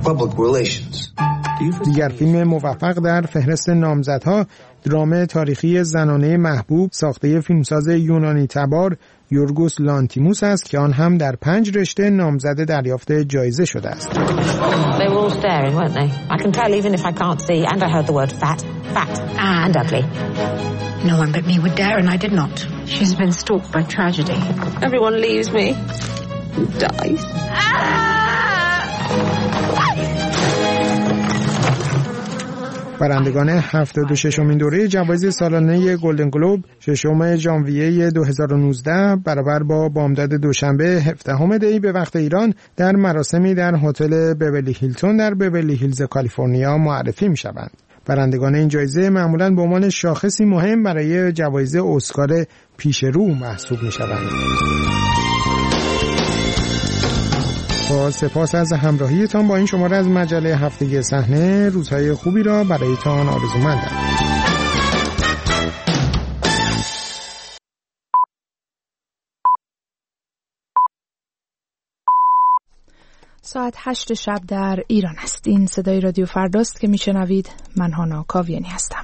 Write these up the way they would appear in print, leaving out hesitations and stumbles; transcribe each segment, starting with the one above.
public relations. دیگر فیلم موفق در فهرست نامزدها درام تاریخی زنانه محبوب ساخته فیلمساز یونانی تبار یورگوس لانتیموس است که آن هم در 5 رشته نامزد دریافت جایزه شده است. They were all staring, weren't they? I can tell even if I can't see, and I heard the word fat and ugly. No one but me would dare, and I did not. She's been stalked by tragedy. Everyone leaves me and dies. برندگان 76مین دوره جوایز سالانه گلدن گلوب 6 ژانویه 2019 برابر با بامداد دوشنبه 17 دی به وقت ایران در مراسمی در هتل بیورلی هیلتون در بیورلی هیلز کالیفرنیا معرفی می‌شوند. برندگان این جایزه معمولاً به عنوان شاخصی مهم برای جوایز اسکار پیش رو محسوب می‌شوند. با سپاس از همراهیتان با این شماره از مجله هفتگی صحنه. روزهای خوبی را برایتان آرزومندم. ساعت 8 شب در ایران است. این صدای رادیو فرداست که میشنوید. من هانا کاویانی هستم.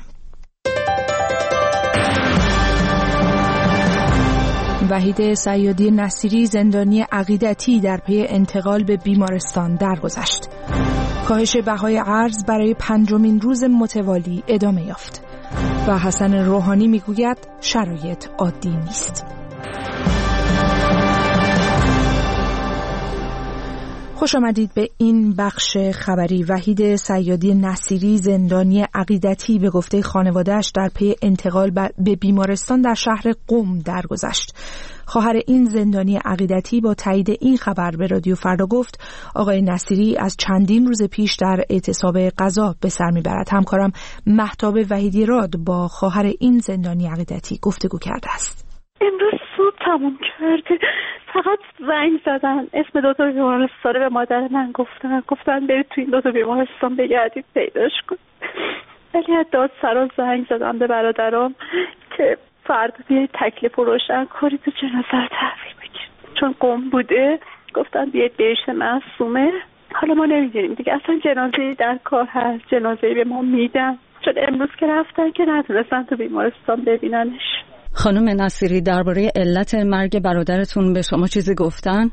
وحید صیادی نصیری زندانی عقیدتی در پی انتقال به بیمارستان درگذشت. کاهش بهای ارز برای 5مین روز متوالی ادامه یافت و حسن روحانی میگوید شرایط عادی نیست. خوش آمدید به این بخش خبری. وحید صیادی نصیری زندانی عقیدتی به گفته خانواده‌اش در پی انتقال به بیمارستان در شهر قم درگذشت. خواهر این زندانی عقیدتی با تایید این خبر به رادیو فردا گفت آقای نصیری از چندین روز پیش در اعتصاب غذا به سر میبرد. همکارم مهتاب وحیدی راد با خواهر این زندانی عقیدتی گفتگو کرده است. امروز صبح تموم کرده. فقط زنگ زدن اسم 2 بیمارستان به مادر من گفتن برید تو این 2 بیمارستان بگردید پیداش کن. ولی از دادسرا زنگ زدم به برادرام که فردا بیایید تکلیف رو روشن کنید و جنازه رو تحویل بگیرید، چون قم بوده. گفتن بیایید بهشت معصومه. حالا ما نمیدونیم دیگه اصلا جنازه در کار هست، جنازه به ما میدن، چون امروز که رفتن که نتونستن تو بیمارستان ببیننش. خانم نصیری درباره علت مرگ برادرتون به شما چیزی گفتن؟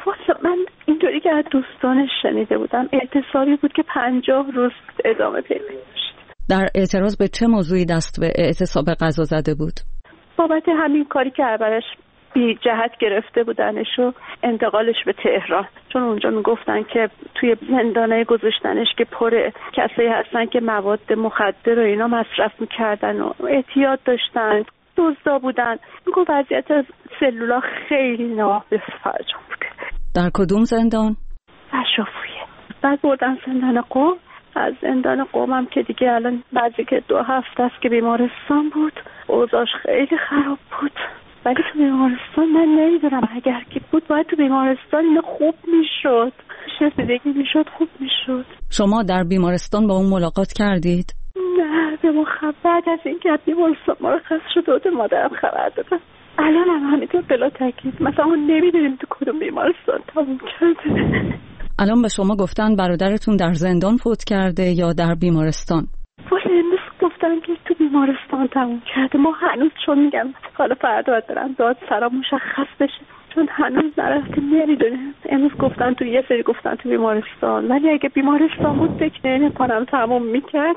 من اینطوری که از دوستانش شنیده بودم اعتصابی بود که 50 روز ادامه پیدا داشت. در اعتراض به چه موضوعی دست به اعتصاب غذا زده بود؟ بابت همین کاری که برش بی جهت گرفته بودنش و انتقالش به تهران، چون اونجا میگفتن که توی زندانه گذاشتنش که پر کسایی هستن که مواد مخدر و اینا مصرف میکردن و اعتیاد داشتن، دزدا بودن. میگو وضعیت سلولا خیلی نابسفرجام بوده. در کدوم زندان؟ اشرافیه. بعد بردن زندان قم. از زندان قم هم که دیگه الان بعضی که 2 هفته است که بیمارستان بود، اوضاعش خیلی خراب بود. ولی تو بیمارستان من نمیدونم اگر که بود باید تو بیمارستان اینو خوب میشد، رسیدگی میشد، خوب میشد. شما در بیمارستان با اون ملاقات کردید؟ نه، به ما بعد از این که بیمارستان مرخص شد و مادرم خبر دادن. الان هم همینطور بلا تاکید مثلا ما نمیدونیم تو کدوم بیمارستان تموم کرده. الان به شما گفتن برادرتون در زندان فوت کرده یا در بیمارستان؟ امروز گفتن که تو بیمارستان تموم کرده. ما هنوز چون میگم حالا فردا دارن دادسرا مشخص بشه، چون هنوز نرفته نمیدونیم. امروز گفتن تو یه سری گفتن تو بیمارستان، ولی اگه بیمارستان بود فکر نمی‌کنم تموم میکرد.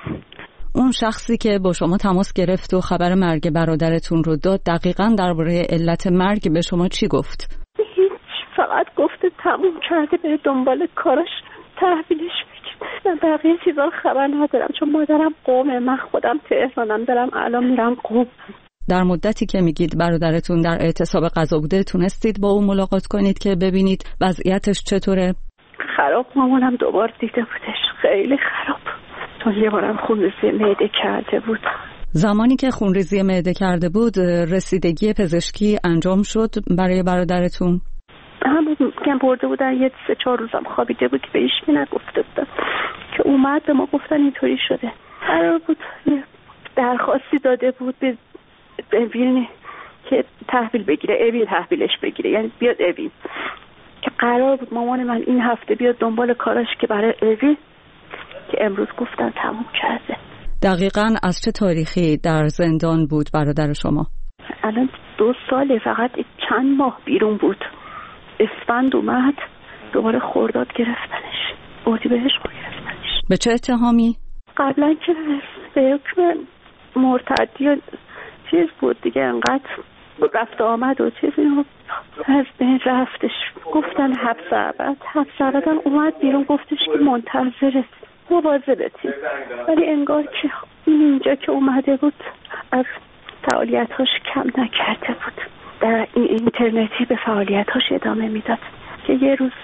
اون شخصی که با شما تماس گرفت و خبر مرگ برادرتون رو داد دقیقاً درباره علت مرگ به شما چی گفت؟ هیچ، فقط گفته تموم کرده بره دنبال کارش تحویلش بگیر. من بقیه چیزا رو خبر ندارم چون مادرم قمه، من خودم تهرانم، دارم الان میرم قم. در مدتی که میگید برادرتون در اعتصاب غذا بوده تونستید با اون ملاقات کنید که ببینید وضعیتش چطوره؟ خراب. مامانم دوبار دیده بودش، خیلی خراب، چون یه بارم خونریزی معده کرده بود. زمانی که خونریزی معده کرده بود رسیدگی پزشکی انجام شد برای برادرتون؟ همون که برده بودن یه 3-4 روزم خوابیده بود که به هیچ کی نگفته بودم که اومد به ما گفتن اینطوری شده. قرار بود درخواستی داده بود به اوین که تحویل بگیره، اوین تحویلش بگیره، یعنی بیاد اوین که قرار بود مامان من این هفته بیاد دنبال کاراش که برای اوین، که امروز گفتن تموم کرده. دقیقاً از چه تاریخی در زندان بود برادر شما؟ الان 2 ساله، فقط چند ماه بیرون بود. اسفند اومد دوباره خرداد گرفتنش، اردیبهشت گرفتنش. به چه اتهامی؟ قبلا که به حکم مرتدی چیز بود دیگه، انقدر رفت آمد و چیزی از بین رفتش. گفتن حبس ابد هم اومد بیرون، گفتش که منتظرت مواظبتی، ولی انگار که اینجا که اومده بود از فعالیتاش کم نکرده بود، در این اینترنتی به فعالیتاش ادامه میداد که یه روز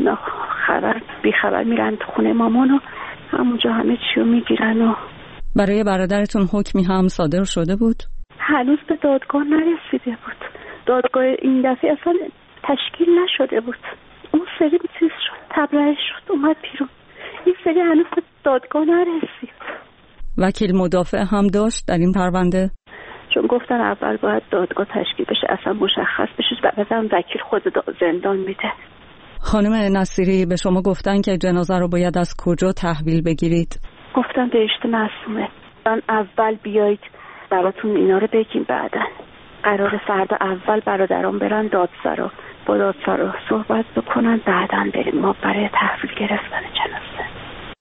بیخبر میرن تو خونه مامان و همونجا همه چیو میگیرن. و برای برادرتون حکمی هم صادر شده بود؟ هنوز به دادگاه نرسیده بود. دادگاه این دفعه اصلا تشکیل نشده بود. اون سری چیز شد، تبرئه شد، اومد بیرون. این سری هنوز به دادگاه نرسید. وکیل مدافع هم داشت در این پرونده؟ چون گفتن اول باید دادگاه تشکیل بشه، اصلا مشخص بشه، بعدم وکیل خود زندان میده. خانم نصیری به شما گفتن که جنازه رو باید از کجا تحویل بگیرید؟ گفتن بهشت معصومه. اول بیایید براتون اینا رو بگیم، بعدن قرار فردا اول برادران برن دادسرا، با دادسرا صحبت بکنن، بعدن بریم ما برای تحویل گرفتن جنازه.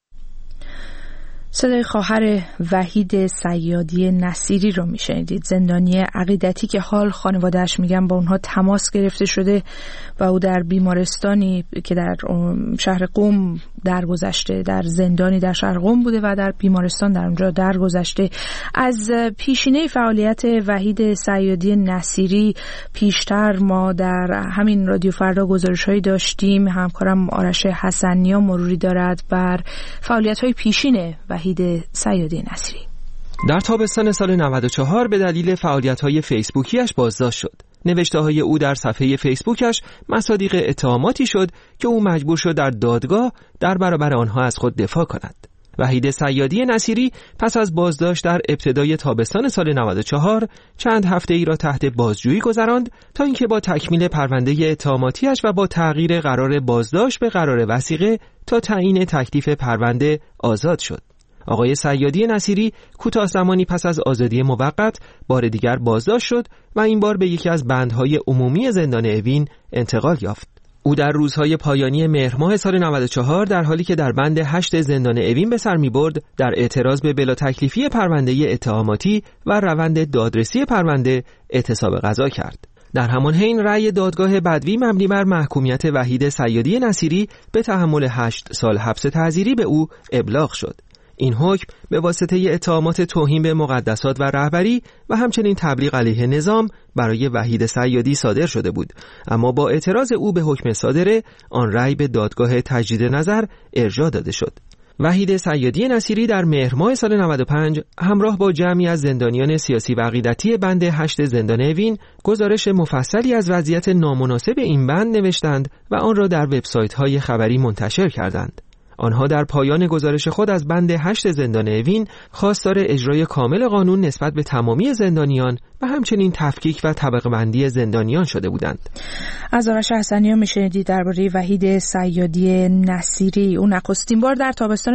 صدای خواهر وحید صیادی نصیری رو میشنیدید، زندانی عقیدتی که حال خانواده‌اش میگن با اونها تماس گرفته شده و او در بیمارستانی که در شهر قم درگذشته، در زندانی در شهر قم بوده و در بیمارستان در اونجا درگذشته. از پیشینه فعالیت وحید صیادی نصیری پیشتر ما در همین رادیو فردا گزارش‌هایی داشتیم. همکارم آرش حسنیا مروری دارد بر فعالیت‌های پیشین وحید صیادی نصیری. در تابستان سال 94 به دلیل فعالیت‌های فیسبوکیش بازداشت شد. نوشته‌های او در صفحه فیسبوکش مصادیق اتهاماتی شد که او مجبور شد در دادگاه در برابر آنها از خود دفاع کند. وحید صیادی نصیری پس از بازداشت در ابتدای تابستان سال 94 چند هفته ای را تحت بازجویی گذراند تا اینکه با تکمیل پرونده اتهاماتیش و با تغییر قرار بازداشت به قرار وثیقه تا تعیین تکلیف پرونده آزاد شد. آقای صیادی نصیری کوتاه زمانی پس از آزادی موقت بار دیگر بازداشت شد و این بار به یکی از بندهای عمومی زندان اوین انتقال یافت. او در روزهای پایانی مهر ماه سال 94 در حالی که در بند 8 زندان اوین به سر می‌برد، در اعتراض به بلا تکلیفی پرونده اتهاماتی و روند دادرسی پرونده اعتصاب غذا کرد. در همان حین رأی دادگاه بدوی مبنی بر محکومیت وحید صیادی نصیری به تحمل 8 سال حبس تعزیری به او ابلاغ شد. این حکم به واسطه اتهامات توهین به مقدسات و رهبری و همچنین تبلیغ علیه نظام برای وحید صیادی صادر شده بود، اما با اعتراض او به حکم صادره آن رأی به دادگاه تجدید نظر ارجاع داده شد. وحید صیادی نصیری در مهر ماه سال 95 همراه با جمعی از زندانیان سیاسی و عقیدتی بند 8 زندان اوین گزارش مفصلی از وضعیت نامناسب این بند نوشتند و آن را در وبسایت‌های خبری منتشر کردند. آنها در پایان گزارش خود از بند 8 زندان اوین خواستار اجرای کامل قانون نسبت به تمامی زندانیان و همچنین تفکیک و طبقه بندی زندانیان شده بودند. از آرش حسنیا میشنیدید درباره وحید صیادی نصیری. او نخستین بار در تابستان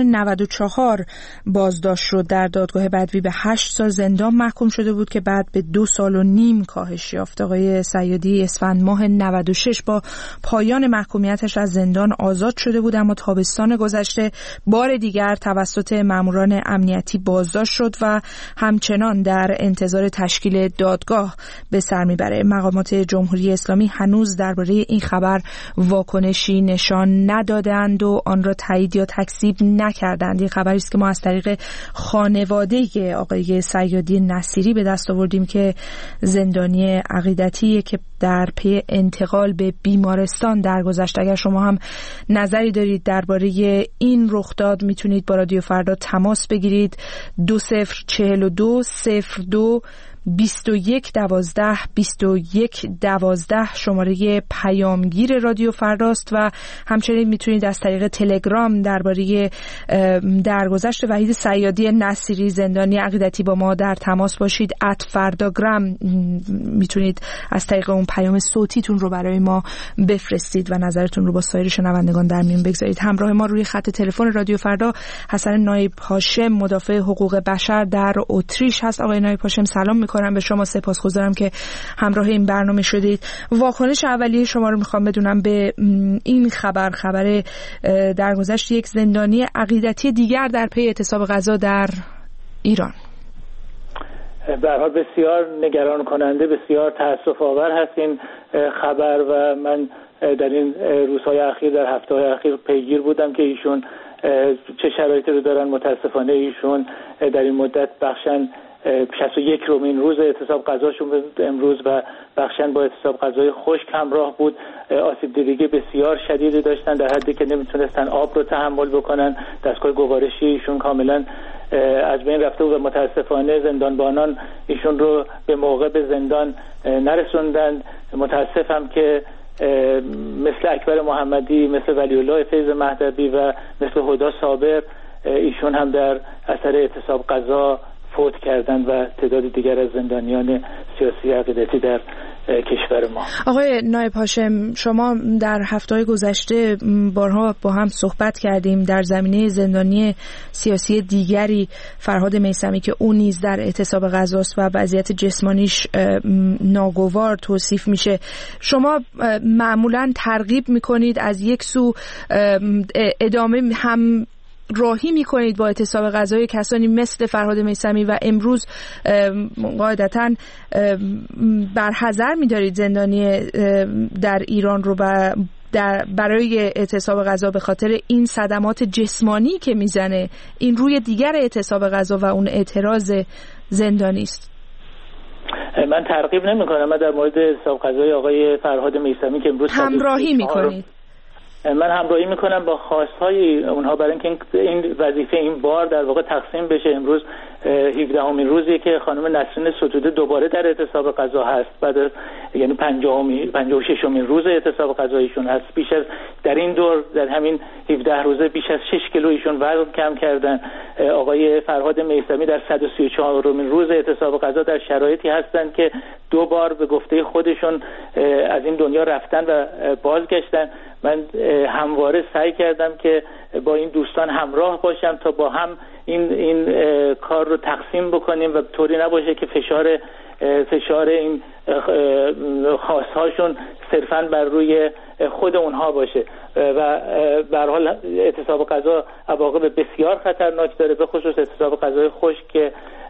94 بازداشت شد. در دادگاه بدوی به 8 سال زندان محکوم شده بود که بعد به 2 سال و نیم کاهش یافت. آقای صیادی اسفند ماه 96 با پایان محکومیتش از زندان آزاد شده بود، اما تابستان گذشته بار دیگر توسط ماموران امنیتی بازداشت شد و همچنان در انتظار تشکیل دادگاه به سر میبره. مقامات جمهوری اسلامی هنوز درباره این خبر واکنشی نشان ندادند و آن را تایید یا تکذیب نکردند. این خبری است که ما از طریق خانواده آقای صیادی نصیری به دست آوردیم که زندانی عقیدتی که در پی انتقال به بیمارستان درگذشت. اگر شما هم نظری دارید درباره این رخداد میتونید با رادیو فردا تماس بگیرید. 2042 02 2112 شماره پیامگیر رادیو فرداست و همچنین میتونید از طریق تلگرام درباره درگذشت وحید صیادی نصیری زندانی عقیدتی با ما در تماس باشید. @فرداگرام میتونید از طریق اون پیام صوتیتون رو برای ما بفرستید و نظرتون رو با سایر شنوندگان در میون بگذارید. همراه ما روی خط تلفن رادیو فردا حسن نایب هاشم، مدافع حقوق بشر در اتریش هست. آقای نایب هاشم سلام میکنم به شما، سپاسگزارم که همراه این برنامه شدید. واکنش اولیه شما رو میخوام بدونم به این خبر درگذشت یک زندانی عقیدتی دیگر در پی اعتصاب غذا در ایران. به هر حال بسیار نگران کننده، بسیار تأسف آور هست این خبر و من در این روزهای اخیر، در هفته‌های اخیر پیگیر بودم که ایشون چه شرایطی رو دارن. متاسفانه ایشون در این مدت بخشن 61 رومین روز اعتصاب غذاشون امروز و بخشن با اعتصاب غذای خشک همراه بود. آسیب دیدگی بسیار شدیدی داشتن در حدی که نمیتونستن آب رو تحمل بکنن. دستگاه گوارشی ایشون کاملا از بین رفته بود و متاسفانه زندانبانان ایشون رو به موقع به زندان نرسوندند. متاسفم که مثل اکبر محمدی، مثل ولی الله فیض مهدوی و مثل هدا صابر ایشون هم در اثر اعتصاب غذا فوت کردند و تعداد دیگر از زندانیان سیاسی عقیدتی در کشور ما. آقای نایب هاشم، شما در هفته‌های گذشته بارها با هم صحبت کردیم در زمینه زندانی سیاسی دیگری، فرهاد میثمی، که اون نیز در اعتصاب غذاست و وضعیت جسمانیش ناگوار توصیف میشه. شما معمولاً ترغیب میکنید از یک سو ادامه هم راهی میکنید با اعتصاب غذای کسانی مثل فرهاد میثمی و امروز قاعدتاً برحذر می‌دارید زندانی در ایران رو و برای اعتصاب غذا به خاطر این صدمات جسمانی که میزنه. این روی دیگر اعتصاب غذا و اون اعتراض زندانی است. من ترغیب نمی‌کنم. من در مورد اعتصاب غذای آقای فرهاد میثمی که امروز همراهی میکنید. من همراهی میکنم با خواستهای اونها برای اینکه این وظیفه این بار در واقع تقسیم بشه. امروز 17مین روزی که خانم نسرین ستوده دوباره در اعتصاب غذا هست، بعد یعنی 56مین روز اعتصاب غذایشون هست. بیش از در این دور، در همین 17 روزه بیش از 6 کیلو ایشون وزن کم کردن. آقای فرهاد میثمی در 134مین روز اعتصاب غذا در شرایطی هستند که دو بار به گفته خودشون از این دنیا رفتن و بازگشتن. من همواره سعی کردم که با این دوستان همراه باشم تا با هم این کار رو تقسیم بکنیم و طوری نباشه که فشار این خواستهاشون صرفاً بر روی خود اونها باشه و به هر حال اعتصاب غذا عواقب بسیار خطرناک داره، به خصوص اعتصاب غذای خشک که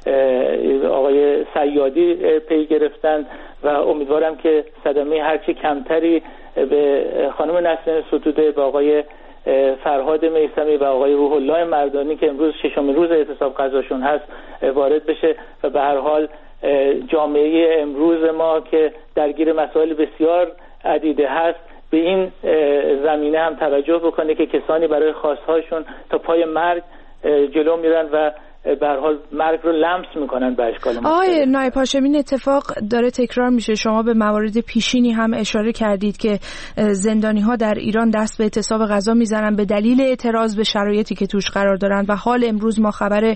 آقای صیادی پی گرفتن و امیدوارم که صدمه هرچی کمتری به خانم نسرین ستوده، به آقای فرهاد میثمی و آقای روح الله مردانی که امروز 6مین روز اعتصاب غذاشون هست وارد بشه و به هر حال جامعه امروز ما که درگیر مسائل بسیار عدیده هست به این زمینه هم توجه بکنه که کسانی برای خواستهاشون تا پای مرگ جلو میرن و به هر حال مرگ رو لمس میکنن به اشکال مختلف. آقای نایب هاشم، این اتفاق داره تکرار میشه. شما به موارد پیشینی هم اشاره کردید که زندانی ها در ایران دست به اعتصاب غذا میزنن به دلیل اعتراض به شرایطی که توش قرار دارن و حال امروز ما خبر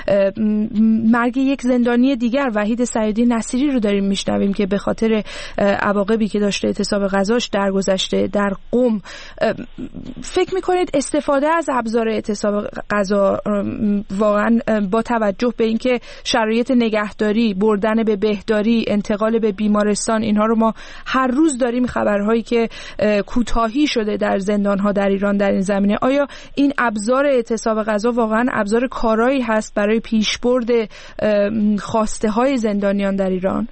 مرگ یک زندانی دیگر، وحید صیادی نصیری رو داریم میشنویم که به خاطر عواقبی که داشته اعتصاب غذاش درگذشته در قم. فکر میکنید استفاده از ابزار اعتصاب غذا واقعا با توجه به اینکه شرایط نگهداری، بردن به بهداری، انتقال به بیمارستان، اینها رو ما هر روز داریم خبرهایی که کوتاهی شده در زندان‌ها در ایران در این زمینه، آیا این ابزار اعتصاب غذا واقعا ابزار کارایی هست برای پیشبرد خواسته های زندانیان در ایران؟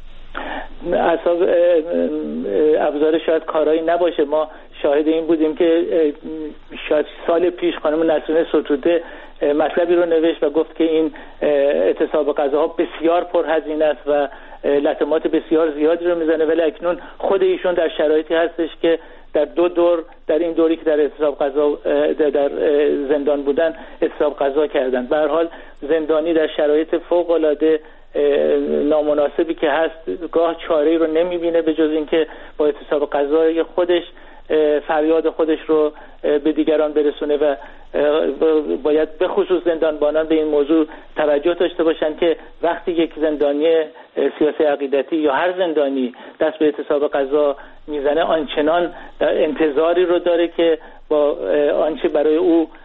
ابزار شاید کارایی نباشه. ما شاهد این بودیم که شاید سال پیش خانم نسرین ستوده مطلبی رو نوشت و گفت که این اعتصاب غذاها بسیار پرهزینه است و لطمات بسیار زیادی رو میزنه، ولی اکنون خود ایشون در شرایطی هستش که در دو دور، در این دوری که در اعتصاب غذا در زندان بودن اعتصاب غذا کردن. به هر حال زندانی در شرایط فوق العاده نامناسبی که هست گاه چاره‌ای رو نمیبینه به جز اینکه با اعتصاب غذای خودش فریاد خودش رو به دیگران برسونه و باید به خصوص زندانبانان به این موضوع توجه داشته باشن که وقتی یک زندانی سیاسی عقیدتی یا هر زندانی دست به اعتصاب غذا میزنه آنچنان انتظاری رو داره که با آنچه برای او